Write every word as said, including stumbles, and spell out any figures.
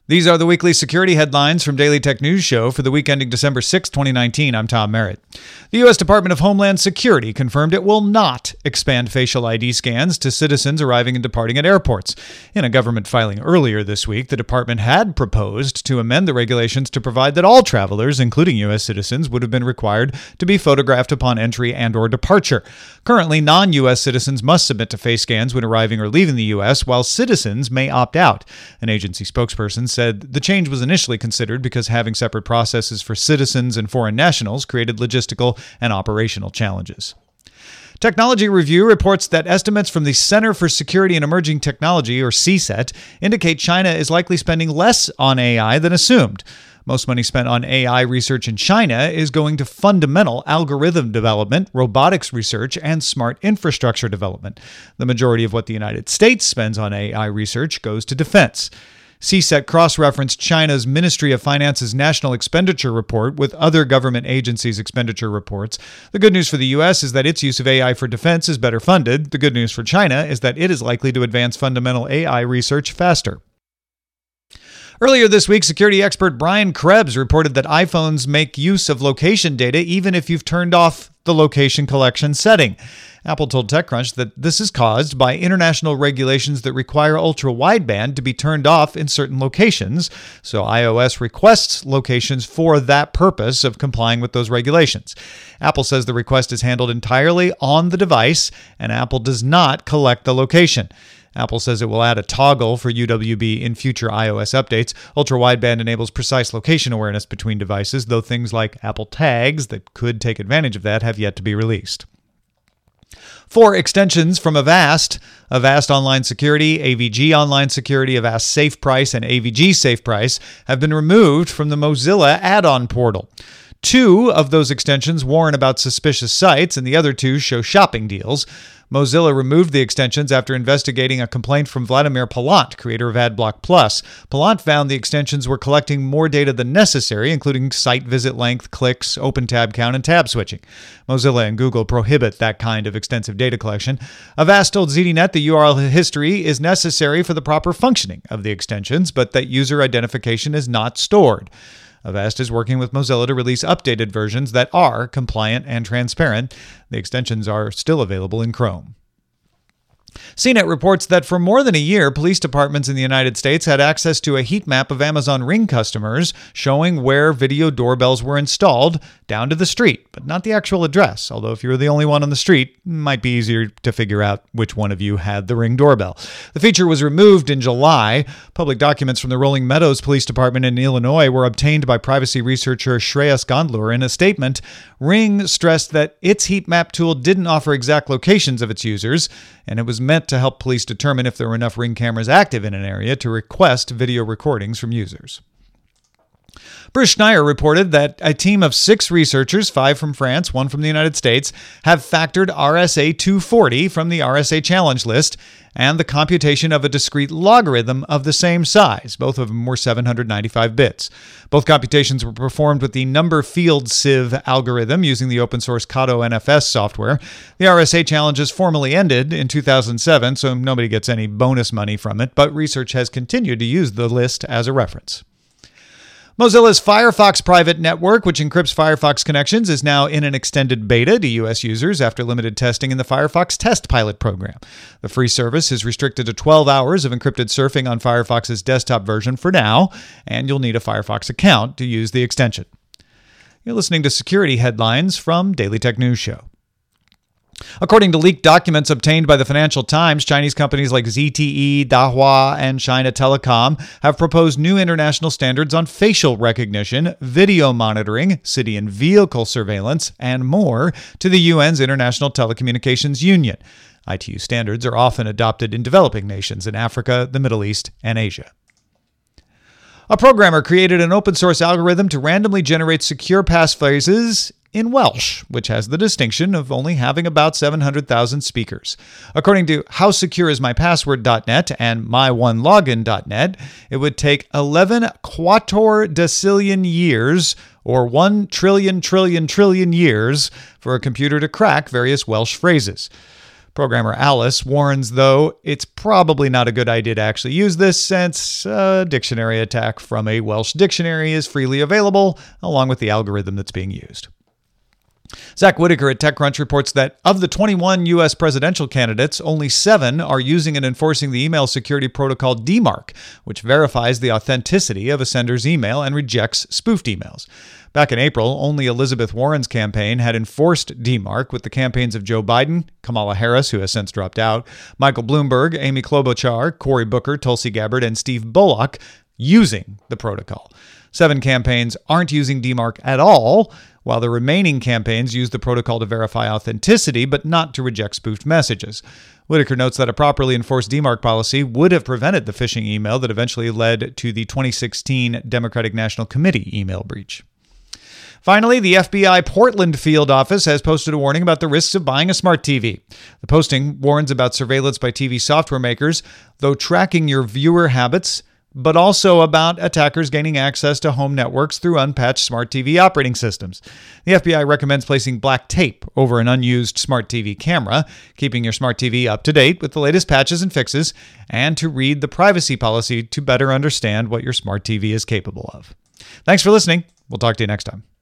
These are the weekly security headlines from Daily Tech News Show for the week ending December sixth, twenty nineteen. I'm Tom Merritt. The U S Department of Homeland Security confirmed it will not expand facial I D scans to citizens arriving and departing at airports. In a government filing earlier this week, the department had proposed to amend the regulations to provide that all travelers, including U S citizens, would have been required to be photographed upon entry and or departure. Currently, non-U S citizens must submit to face scans when arriving or leaving the U S, while citizens may opt out. An agency spokesperson said the change was initially considered because having separate processes for citizens and foreign nationals created logistical and operational challenges. Technology Review reports that estimates from the Center for Security and Emerging Technology, or C SET, indicate China is likely spending less on A I than assumed. Most money spent on A I research in China is going to fundamental algorithm development, robotics research, and smart infrastructure development. The majority of what the United States spends on A I research goes to defense. C SET cross-referenced China's Ministry of Finance's National Expenditure Report with other government agencies' expenditure reports. The good news for the U S is that its use of A I for defense is better funded. The good news for China is that it is likely to advance fundamental A I research faster. Earlier this week, security expert Brian Krebs reported that iPhones make use of location data even if you've turned off the location collection setting. Apple told TechCrunch that this is caused by international regulations that require ultra-wideband to be turned off in certain locations, so iOS requests locations for that purpose of complying with those regulations. Apple says the request is handled entirely on the device, and Apple does not collect the location. Apple says it will add a toggle for U W B in future iOS updates. Ultra-wideband enables precise location awareness between devices, though things like Apple Tags that could take advantage of that have yet to be released. Four extensions from Avast, Avast Online Security, A V G Online Security, Avast Safe Price, and A V G Safe Price have been removed from the Mozilla add-on portal. Two of those extensions warn about suspicious sites, and the other two show shopping deals. Mozilla removed the extensions after investigating a complaint from Vladimir Palant, creator of AdBlock Plus. Palant found the extensions were collecting more data than necessary, including site visit length, clicks, open tab count, and tab switching. Mozilla and Google prohibit that kind of extensive data collection. Avast told Z D Net the U R L history is necessary for the proper functioning of the extensions, but that user identification is not stored. Avast is working with Mozilla to release updated versions that are compliant and transparent. The extensions are still available in Chrome. C NET reports that for more than a year, police departments in the United States had access to a heat map of Amazon Ring customers showing where video doorbells were installed down to the street, but not the actual address, although if you were the only one on the street, it might be easier to figure out which one of you had the Ring doorbell. The feature was removed in July. Public documents from the Rolling Meadows Police Department in Illinois were obtained by privacy researcher Shreyas Gondlur. In a statement, Ring stressed that its heat map tool didn't offer exact locations of its users, and it was meant to help police determine if there were enough Ring cameras active in an area to request video recordings from users. Bruce Schneier reported that a team of six researchers, five from France, one from the United States, have factored R S A two forty from the R S A challenge list and the computation of a discrete logarithm of the same size. Both of them were seven hundred ninety-five bits. Both computations were performed with the number field sieve algorithm using the open-source Kato N F S software. The R S A challenges formally ended in two thousand seven, so nobody gets any bonus money from it, but research has continued to use the list as a reference. Mozilla's Firefox private network, which encrypts Firefox connections, is now in an extended beta to U S users after limited testing in the Firefox Test Pilot program. The free service is restricted to twelve hours of encrypted surfing on Firefox's desktop version for now, and you'll need a Firefox account to use the extension. You're listening to Security Headlines from Daily Tech News Show. According to leaked documents obtained by the Financial Times, Chinese companies like Z T E, Dahua, and China Telecom have proposed new international standards on facial recognition, video monitoring, city and vehicle surveillance, and more to the U N's International Telecommunications Union. I T U standards are often adopted in developing nations in Africa, the Middle East, and Asia. A programmer created an open-source algorithm to randomly generate secure passphrases in Welsh, which has the distinction of only having about seven hundred thousand speakers. According to how secure is my password dot net and my one login dot net, it would take eleven quattuor decillion years, or one trillion trillion trillion years, for a computer to crack various Welsh phrases. Programmer Alice warns, though, it's probably not a good idea to actually use this since a dictionary attack from a Welsh dictionary is freely available, along with the algorithm that's being used. Zach Whitaker at TechCrunch reports that of the twenty-one U S presidential candidates, only seven are using and enforcing the email security protocol D MARC, which verifies the authenticity of a sender's email and rejects spoofed emails. Back in April, only Elizabeth Warren's campaign had enforced D MARC, with the campaigns of Joe Biden, Kamala Harris, who has since dropped out, Michael Bloomberg, Amy Klobuchar, Cory Booker, Tulsi Gabbard, and Steve Bullock using the protocol. Seven campaigns aren't using D MARC at all, while the remaining campaigns use the protocol to verify authenticity, but not to reject spoofed messages. Whitaker notes that a properly enforced D MARC policy would have prevented the phishing email that eventually led to the twenty sixteen Democratic National Committee email breach. Finally, the F B I Portland field office has posted a warning about the risks of buying a smart T V. The posting warns about surveillance by T V software makers, though tracking your viewer habits, but also about attackers gaining access to home networks through unpatched smart T V operating systems. The F B I recommends placing black tape over an unused smart T V camera, keeping your smart T V up to date with the latest patches and fixes, and to read the privacy policy to better understand what your smart T V is capable of. Thanks for listening. We'll talk to you next time.